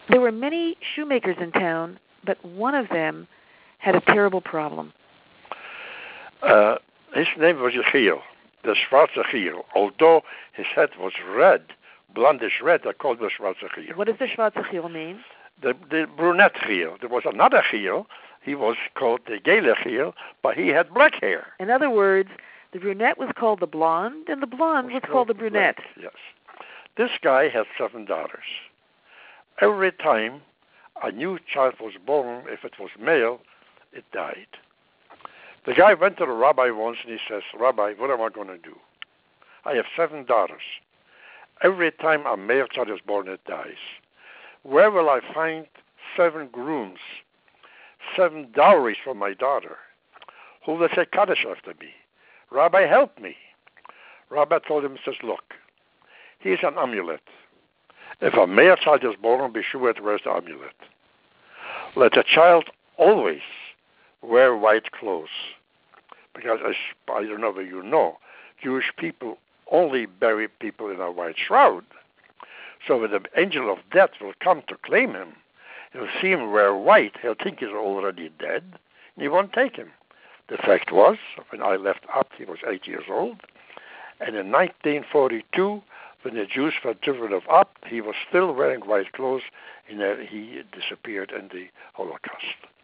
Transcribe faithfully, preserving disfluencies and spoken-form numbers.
There were many shoemakers in town, but one of them had a terrible problem. Uh, his name was Yechiel, the Schwarze Giel. Although his head was red, blondish red, I called him the Schwarze Giel. What does the Schwarze Giel mean? The, the brunette Giel. There was another Giel. He was called the Gele Giel, but he had black hair. In other words, the brunette was called the blonde, and the blonde was, was called the brunette. Black, yes. This guy had seven daughters. Every time a new child was born, if it was male, it died. The guy went to the rabbi once and he says, Rabbi, what am I going to do? I have seven daughters. Every time a male child is born, it dies. Where will I find seven grooms, seven dowries for my daughter? Who will say Kaddish after me? Rabbi, help me. Rabbi told him, says, look, here's an amulet. If a male child is born, be sure it wears the amulet. Let the child always wear white clothes. Because, as, I don't know whether you know, Jewish people only bury people in a white shroud. So when the angel of death will come to claim him, he'll see him wear white, he'll think he's already dead, and he won't take him. The fact was, when I left Abt, he was eight years old, and in nineteen forty-two, when the Jews were driven of Abt, he was still wearing white clothes, and he disappeared in the Holocaust.